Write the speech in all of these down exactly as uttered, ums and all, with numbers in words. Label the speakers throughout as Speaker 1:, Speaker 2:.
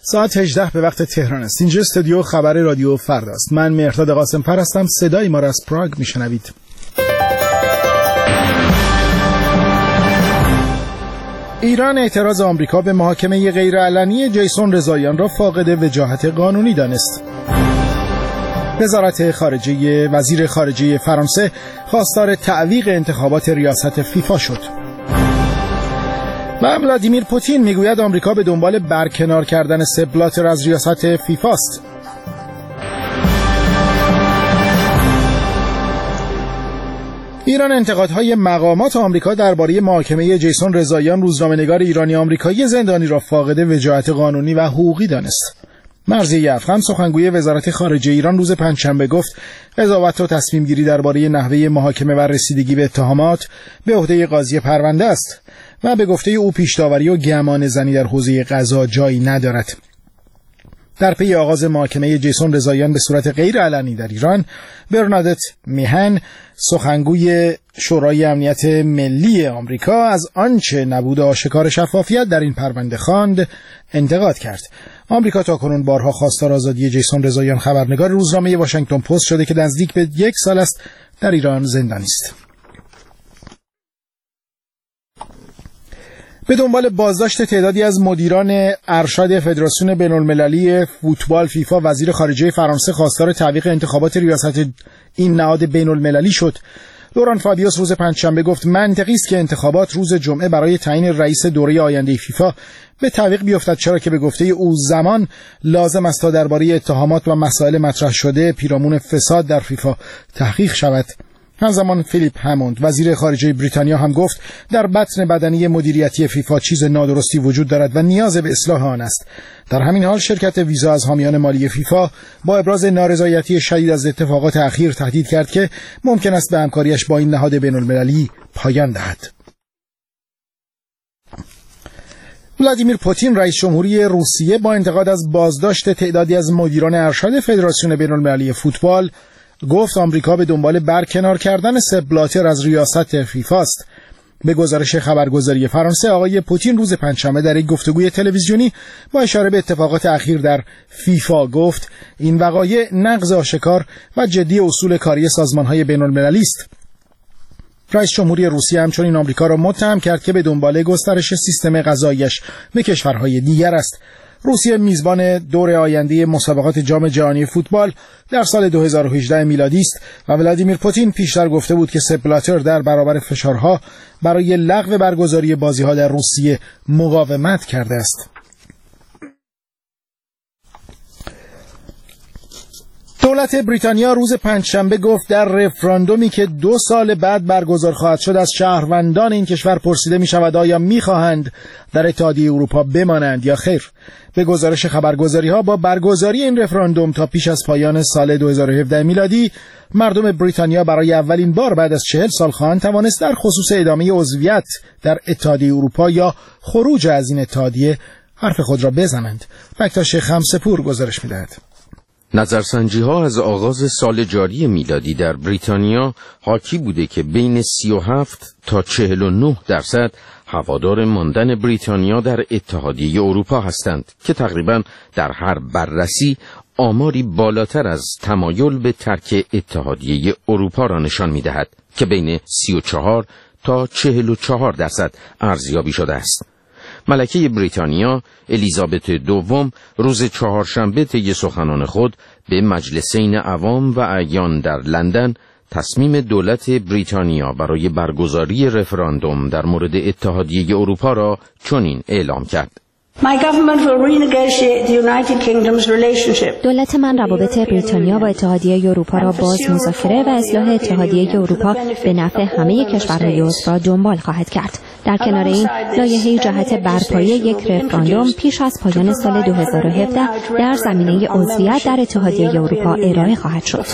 Speaker 1: ساعت هجده به وقت تهران است. اینجا استودیو خبر رادیو فردا است. من مهرداد قاسم‌فر هستم. صدای ما را از پراگ میشنوید. ایران اعتراض آمریکا به محاکمه غیرعلنی جیسون رضاییان را فاقد وجاهت قانونی دانست. وزارت خارجه وزیر خارجه فرانسه خواستار تعویق انتخابات ریاست فیفا شد. و ولادیمیر پوتین میگوید آمریکا به دنبال برکنار کردن سپ بلاتر از ریاست فیفا است. ایران انتقادهای مقامات آمریکا درباره محاکمه جیسون رضاییان روزنامه‌نگار ایرانی آمریکایی زندانی را فاقد وجاهت قانونی و حقوقی دانست. مرضیه افخم سخنگوی وزارت خارجه ایران روز پنجشنبه گفت قضاوت و تصمیم گیری درباره نحوه محاکمه و رسیدگی به اتهامات به عهده قاضی پرونده است و به گفته او پیش داوری و گمان زنی در حوزه قضا جایی ندارد. در پی آغاز محاکمه جیسون رضاییان به صورت غیر علنی در ایران، برنادت میهن سخنگوی شورای امنیت ملی آمریکا از آنچه نبود آشکار شفافیت در این پرونده خواند انتقاد کرد. آمریکا تاکنون بارها خواستار آزادی جیسون رضاییان خبرنگار روزنامه واشنگتن پست شده که نزدیک به یک سال است در ایران زندانی است. به دنبال بازداشت تعدادی از مدیران ارشد فدراسیون بین‌المللی فوتبال فیفا، وزیر خارجه فرانسه خواستار تعویق انتخابات ریاست این نهاد بین‌المللی شد. لوران فابیوس روز پنجشنبه گفت منطقی است که انتخابات روز جمعه برای تعیین رئیس دوره آینده فیفا به تعویق بیفتد، چرا که به گفته او زمان لازم است تا درباره اتهامات و مسائل مطرح شده پیرامون فساد در فیفا تحقیق شود. همزمان فیلیپ هموند وزیر خارجه بریتانیا هم گفت در بطن بدنی مدیریتی فیفا چیز نادرستی وجود دارد و نیاز به اصلاح آن است. در همین حال شرکت ویزا از حامیان مالی فیفا با ابراز نارضایتی شدید از اتفاقات اخیر تهدید کرد که ممکن است به همکاریش با این نهاد بین‌المللی پایان دهد. ولادیمیر پوتین رئیس جمهوری روسیه با انتقاد از بازداشت تعدادی از مدیران ارشد فدراسیون بین‌المللی فوتبال گفت آمریکا به دنبال برکنار کردن سپ بلاتر از ریاست فیفا است. به گزارش خبرگزاری فرانسه، آقای پوتین روز پنجشنبه در یک گفتگوی تلویزیونی با اشاره به اتفاقات اخیر در فیفا گفت این وقایع نقض آشکار و جدی اصول کاری سازمان‌های بین‌المللی است. رئیس جمهوری روسیه همچنین آمریکا را متهم کرد که به دنبال گسترش سیستم قضاییش به کشورهای دیگر است. روسیه میزبان دور آینده مسابقات جام جهانی فوتبال در سال دو هزار و هجده میلادی است و ولادیمیر پوتین پیشتر گفته بود که سپ بلاتر در برابر فشارها برای لغو برگزاری بازی‌ها در روسیه مقاومت کرده است. دولت بریتانیا روز پنجشنبه گفت در رفراندومی که دو سال بعد برگزار خواهد شد از شهروندان این کشور پرسیده می شود آیا می خواهند در اتحادیه اروپا بمانند یا خیر. به گزارش خبرگزاری ها با برگزاری این رفراندوم تا پیش از پایان سال دو هزار و هفده میلادی مردم بریتانیا برای اولین بار بعد از چهل سال خواهند توانست در خصوص ادامه عضویت در اتحادیه اروپا یا خروج از این اتحادیه حرف خود را بزنند. بکتاش خمسپور گزارش می دهد.
Speaker 2: نظرسنجی ها از آغاز سال جاری میلادی در بریتانیا حاکی بوده که بین سی و هفت تا چهل و نه درصد هوادار ماندن بریتانیا در اتحادیه اروپا هستند که تقریباً در هر بررسی آماری بالاتر از تمایل به ترک اتحادیه اروپا را نشان می‌دهد که بین سی و چهار تا چهل و چهار درصد ارزیابی شده است. ملکه بریتانیا الیزابت دوم روز چهارشنبه طی سخنان خود به مجلسین عوام و اعیان در لندن تصمیم دولت بریتانیا برای برگزاری رفراندوم در مورد اتحادیه اروپا را چنین اعلام کرد:
Speaker 3: My government will renegotiate the United Kingdom's relationship.
Speaker 4: دولت من روابط بریتانیا با اتحادیه اروپا را باز مذاکره و اصلاح اتحادیه اروپا به نفع همه کشورهای عضو را دنبال خواهد کرد. در کنار این، لایحه جهت برپایی یک رفراندوم پیش از پایان سال دو هزار و هفده در زمینه عضویت در اتحادیه اروپا ارائه خواهد شد.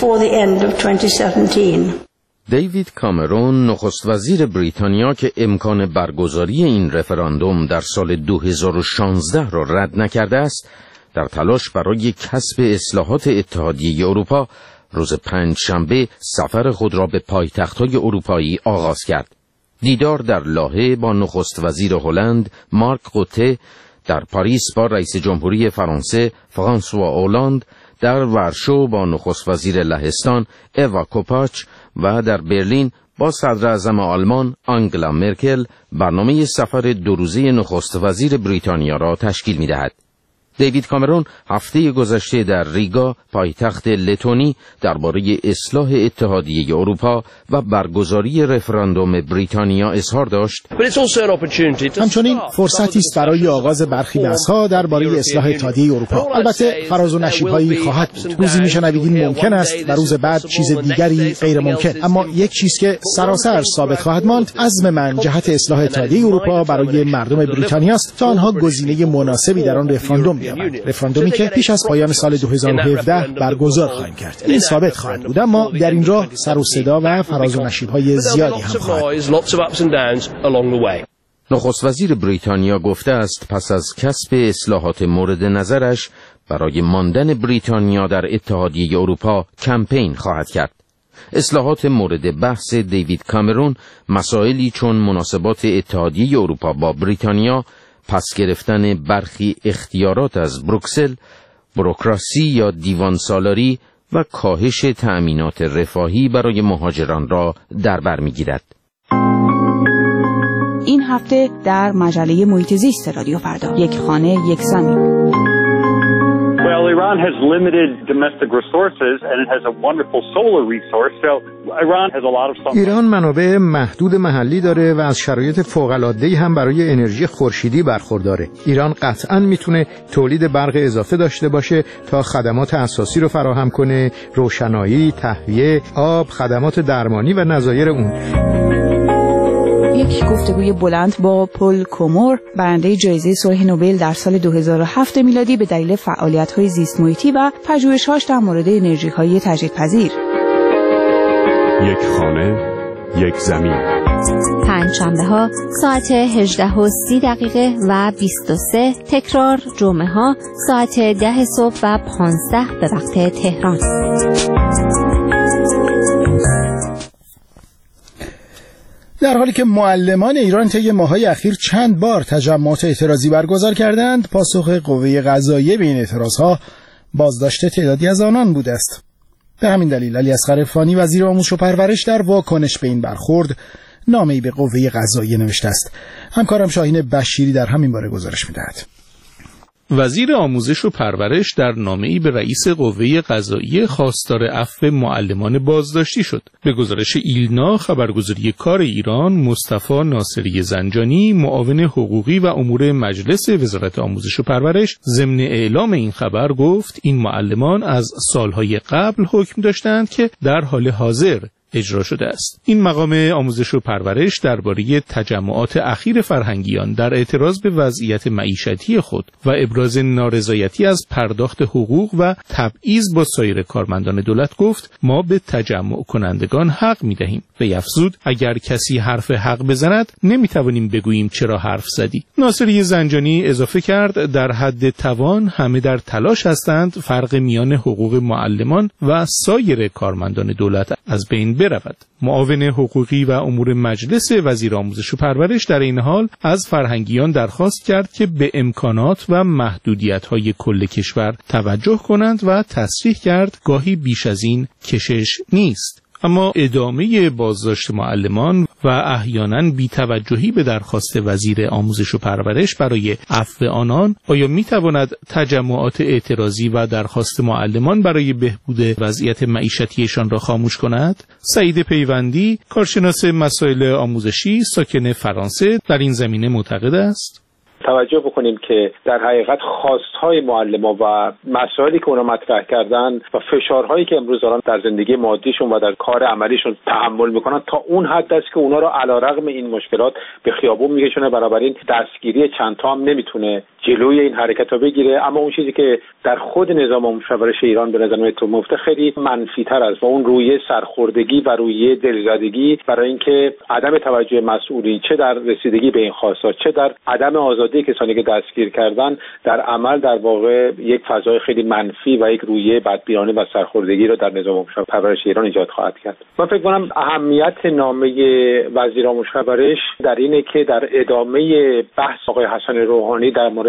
Speaker 2: دیوید کامرون نخست وزیر بریتانیا که امکان برگزاری این رفراندوم در سال دو هزار و شانزده را رد نکرده است، در تلاش برای کسب اصلاحات اتحادیه اروپا روز پنجشنبه سفر خود را به پایتخت‌های اروپایی آغاز کرد. دیدار در لاهه با نخست وزیر هلند مارک روته، در پاریس با رئیس جمهوری فرانسه فرانسوا اولاند، در ورشو با نخست وزیر لهستان اوا کوپاچ و در برلین با صدر اعظم آلمان آنگلا مرکل برنامه سفر دو روزه نخست وزیر بریتانیا را تشکیل می‌دهد. دیوید کامرون هفته گذشته در ریگا پایتخت لتونی درباره اصلاح اتحادیه اروپا و برگزاری رفراندوم بریتانیا اظهار داشت.
Speaker 1: همچنین فرصتی است برای آغاز برخی بحث‌ها درباره اصلاح اتحادیه اروپا. البته فراز و نشیب‌هایی خواهد بود. روزی می‌شنوید این ممکن است و روز بعد چیز دیگری غیر ممکن. اما یک چیز که سراسر ثابت خواهد ماند، عزم من جهت اصلاح اتحادیه اروپا برای مردم بریتانیا است تا آنها گزینه مناسبی در آن رفراندوم بیابند. رفراندومی که پیش از پایان سال دو هزار و هفده برگزار خواهیم کرد. این ثابت خواهد بود، اما در این راه سر و صدا و فراز و نشیب‌های زیادی هم خواهد بود.
Speaker 2: نخست وزیر بریتانیا گفته است پس از کسب اصلاحات مورد نظرش برای ماندن بریتانیا در اتحادیه اروپا کمپین خواهد کرد. اصلاحات مورد بحث دیوید کامرون مسائلی چون مناسبات اتحادیه اروپا با بریتانیا، پس گرفتن برخی اختیارات از بروکسل، بوروکراسی یا دیوان سالاری و کاهش تأمینات رفاهی برای مهاجران را در بر می‌گیرد.
Speaker 5: این هفته در مجله محیط زیست رادیو فردا، یک خانه یک زمین.
Speaker 6: Well, Iran has limited domestic resources and it has a wonderful solar resource. So Iran has a lot of sun.
Speaker 7: ایران منابع محدود محلی داره و از شرایط فوق‌العاده‌ای هم برای انرژی خورشیدی برخورداره. ایران قطعاً میتونه تولید برق اضافه داشته باشه تا خدمات اساسی رو فراهم کنه، روشنایی، تهویه، آب، خدمات درمانی و نظایر اون.
Speaker 5: یک گفتگوی بلند با پل کومور، برنده جایزه صلح نوبل در سال دو هزار و هفت میلادی به دلیل فعالیت‌های زیست محیطی و پژوهش‌هاش در مورد انرژی‌های تجدیدپذیر.
Speaker 8: یک خانه، یک زمین.
Speaker 4: پنجشنبه‌ها ساعت هجده و سی دقیقه و بیست و سه، تکرار جمعه‌ها ساعت ده صبح و پانزده به وقت تهران.
Speaker 1: در حالی که معلمان ایران طی ماه‌های اخیر چند بار تجمعات اعتراضی برگزار کردند، پاسخ قوه قضاییه به این اعتراضها بازداشت تعدادی از آنان بوده است. به همین دلیل علیاصغر عرفانی وزیر آموزش و پرورش در واکنش به این برخورد نامه‌ای به قوه قضاییه نوشته است. همکارم شاهین بشیری در همین باره گزارش می‌دهد.
Speaker 9: وزیر آموزش و پرورش در نامه‌ای به رئیس قوه قضاییه خواستار عفو معلمان بازداشتی شد. به گزارش ایلنا، خبرگزاری کار ایران، مصطفی ناصری زنجانی، معاون حقوقی و امور مجلس وزارت آموزش و پرورش، ضمن اعلام این خبر گفت این معلمان از سالهای قبل حکم داشتند که در حال حاضر اجرا شده است. این مقام آموزش و پرورش درباره تجمعات اخیر فرهنگیان در اعتراض به وضعیت معیشتی خود و ابراز نارضایتی از پرداخت حقوق و تبعیض با سایر کارمندان دولت گفت ما به تجمع کنندگان حق می‌دهیم. و افزود اگر کسی حرف حق بزند نمی‌توانیم بگوییم چرا حرف زدی. ناصری زنجانی اضافه کرد در حد توان همه در تلاش هستند فرق میان حقوق معلمان و سایر کارمندان دولت از بین برود. معاون حقوقی و امور مجلس وزیر آموزش و پرورش در این حال از فرهنگیان درخواست کرد که به امکانات و محدودیت‌های کل کشور توجه کنند و تصریح کرد گاهی بیش از این کشش نیست. اما ادامه بازداشت معلمان و احیانا بی‌توجهی به درخواست وزیر آموزش و پرورش برای عفو آنان آیا می‌تواند تجمعات اعتراضی و درخواست معلمان برای بهبود وضعیت معیشتیشان را خاموش کند؟ سعید پیوندی، کارشناس مسائل آموزشی ساکن فرانسه، در این زمینه معتقد است.
Speaker 10: توجه بکنیم که در حقیقت خواستهای معلمان و مسائلی که اونا مطرح کردن و فشارهایی که امروز دارن در زندگی مادیشون و در کار عملیشون تحمل میکنن تا اون حد است که اونا رو علیرغم این مشکلات به خیابون میکشونه. بنابراین دستگیری چند تا هم نمیتونه جلوی این حرکت رو بگیره. اما اون چیزی که در خود نظام آموزش و پرورش ایران به نظر میاد خیلی منفی‌تر است و اون رویه سرخوردگی و رویه دلزدگی برای اینکه عدم توجه مسئولین چه در رسیدگی به این خواستها چه در عدم آزادی کسانی که دستگیر کردن در عمل در واقع یک فضای خیلی منفی و یک رویه بدبینانه و سرخوردگی رو در نظام آموزش و پرورش ایران ایجاد خواهد کرد. من فکر کنم اهمیت نامه وزیر آموزش و پرورش در اینه که در ادامه بحث آقای حسن روحانی در مورد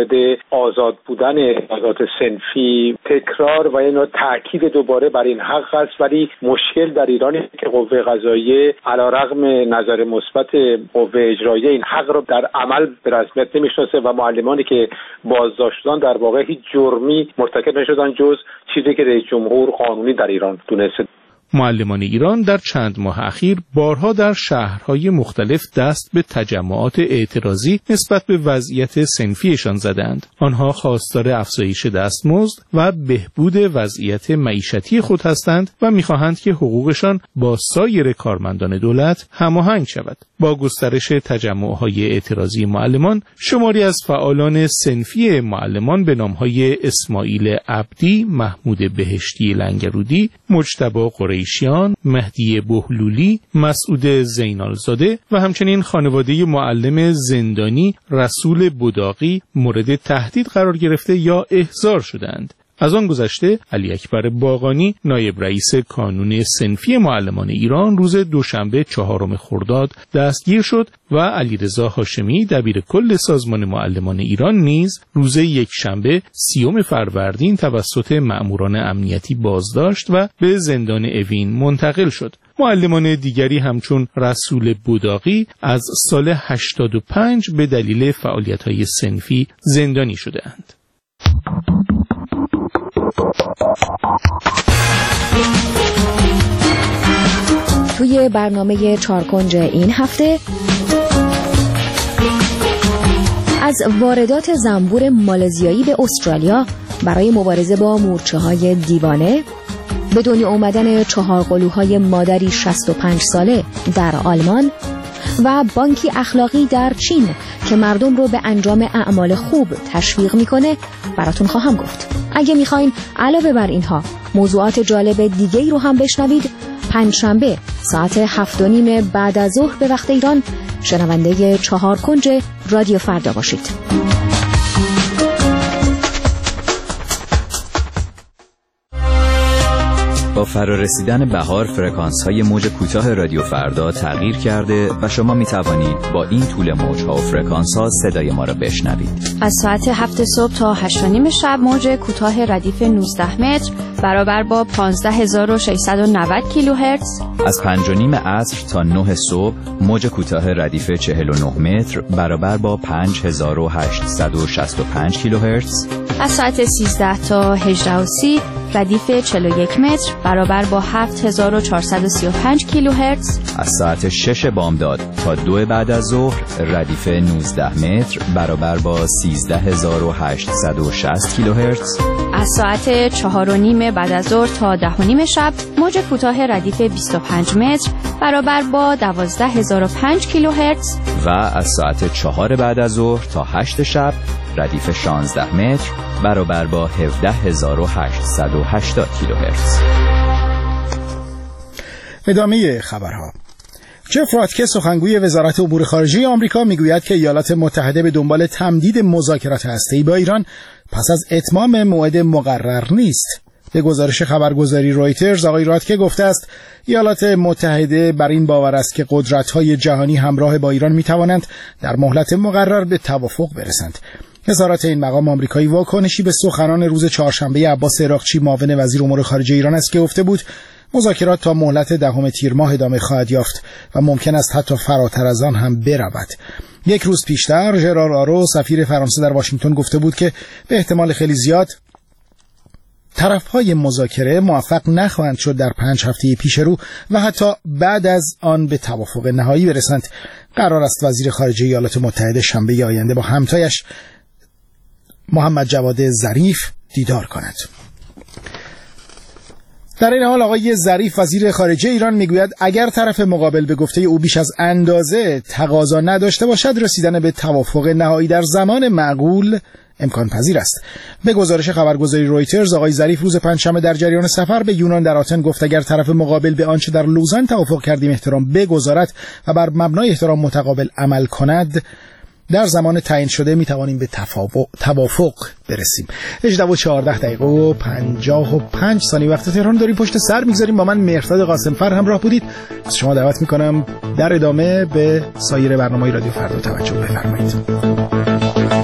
Speaker 10: مورد آزاد بودن اعتراضات صنفی تکرار و اینا تاکید دوباره بر این حق است، ولی مشکل در ایران که قوه قضاییه علیرغم نظر مثبت قوه اجراییه این حق را در عمل به رسمیت نمیشناسه و معلمانی که بازداشت شدن در واقع هیچ جرمی مرتکب نشدن جز چیزی که رئیس جمهور قانونی در ایران دونسته.
Speaker 9: معلمان ایران در چند ماه اخیر بارها در شهرهای مختلف دست به تجمعات اعتراضی نسبت به وضعیت صنفیشان زدند. آنها خواستار افزایش دستمزد و بهبود وضعیت معیشتی خود هستند و می‌خواهند که حقوقشان با سایر کارمندان دولت هماهنگ شود. با گسترش تجمع‌های اعتراضی معلمان، شماری از فعالان صنفی معلمان به نام‌های اسماعیل عبدی، محمود بهشتی لنگرودی، مجتبی قریشیان، مهدی بهلولی، مسعود زینالزاده و همچنین خانواده معلم زندانی رسول بداقی مورد تهدید قرار گرفته یا احضار شدند. از آن گذشته علی اکبر باقانی نایب رئیس کانون صنفی معلمان ایران روز دوشنبه چهارم خرداد دستگیر شد و علیرضا هاشمی دبیر کل سازمان معلمان ایران نیز روز یکشنبه سیوم فروردین توسط مأموران امنیتی بازداشت و به زندان اوین منتقل شد. معلمان دیگری همچون رسول بداقی از سال هشتاد و پنج به دلیل فعالیت‌های صنفی زندانی شده‌اند.
Speaker 4: توی برنامه چارکنج این هفته از واردات زنبور مالزیایی به استرالیا برای مبارزه با مورچه‌های دیوانه، به دنیا آمدن چهارقلوهای مادری شصت و پنج ساله در آلمان و بانکی اخلاقی در چین که مردم رو به انجام اعمال خوب تشویق میکنه براتون خواهم گفت. اگه میخواین علاوه بر اینها موضوعات جالب دیگه‌ای رو هم بشنوید، پنجشنبه ساعت هفت و نیم بعد از ظهر به وقت ایران شنونده چهار کنج رادیو فردا باشید.
Speaker 11: با فرارسیدن بهار فرکانس‌های موج کوتاه رادیو فردا تغییر کرده و شما می توانید با این طول موج‌ها و فرکانس‌ها صدای ما را بشنوید.
Speaker 12: از ساعت هفت صبح تا هشت و نیم شب موج کوتاه ردیف نوزده متر برابر با پانزده هزار و ششصد و نود کیلوهرتز.
Speaker 11: از پنج و نیم عصر تا نه صبح موج کوتاه ردیف چهل و نه متر برابر با پنج هزار و هشتصد و شصت و پنج کیلوهرتز.
Speaker 12: از ساعت سیزده تا هجده و سی ردیف چهل و یک متر برابر با هفت هزار و چهارصد و سی و پنج کیلوهرتز.
Speaker 11: از ساعت شش بامداد تا دو بعد از ظهر ردیف نوزده متر برابر با سیزده هزار و هشتصد و شصت کیلوهرتز.
Speaker 12: از ساعت چهار و نیم بعد از ظهر تا ده و نیم شب موج کوتاه ردیف بیست و پنج متر برابر با دوازده هزار و پنج کیلوهرتز.
Speaker 11: و از ساعت چهار بعد از ظهر تا هشت شب ردیف شانزده متر برابر با هفده هزار و هشتصد و هشتاد کیلوهرتز.
Speaker 1: ادامه خبرها. جف راتکه سخنگوی وزارت امور خارجه آمریکا میگوید که ایالات متحده به دنبال تمدید مذاکرات هسته‌ای با ایران پس از اتمام موعد مقرر نیست. به گزارش خبرگزاری رویترز آقای راتکه گفته است ایالات متحده بر این باور است که قدرت‌های جهانی همراه با ایران می‌توانند در مهلت مقرر به توافق برسند. وزارت این مقام آمریکایی واکنشی به سخنان روز چهارشنبه عباس عراقچی معاون وزیر امور خارجه ایران است که گفته بود مذاکرات تا مهلت دهم تیر ماه ادامه خواهد یافت و ممکن است حتی فراتر از آن هم برود. یک روز پیشتر ژرار آرو سفیر فرانسه در واشنگتن گفته بود که به احتمال خیلی زیاد طرف‌های مذاکره موفق نخواهند شد در پنج هفته پیش رو و حتی بعد از آن به توافق نهایی برسند. قرار است وزیر خارجه ایالات متحده شنبه آینده با همتایش محمد جواد ظریف دیدار کند. در این حال آقای ظریف وزیر خارجه ایران میگوید اگر طرف مقابل به گفته او بیش از اندازه تقاضا نداشته باشد رسیدن به توافق نهایی در زمان معقول امکان پذیر است. به گزارش خبرگزاری رویترز آقای ظریف روز پنجشنبه در جریان سفر به یونان در آتن گفت اگر طرف مقابل به آنچه در لوزان توافق کردیم احترام بگذارد و بر مبنای احترام متقابل عمل کند در زمان تعیین شده می توانیم به توافق برسیم. هجده و چهارده دقیقه و پنجاه و پنج ثانیه وقت تهران داریم پشت سر میگذاریم. با من مهرداد قاسمفر همراه بودید. از شما دعوت میکنم در ادامه به سایر برنامه‌های رادیو فردا توجه بفرمایید.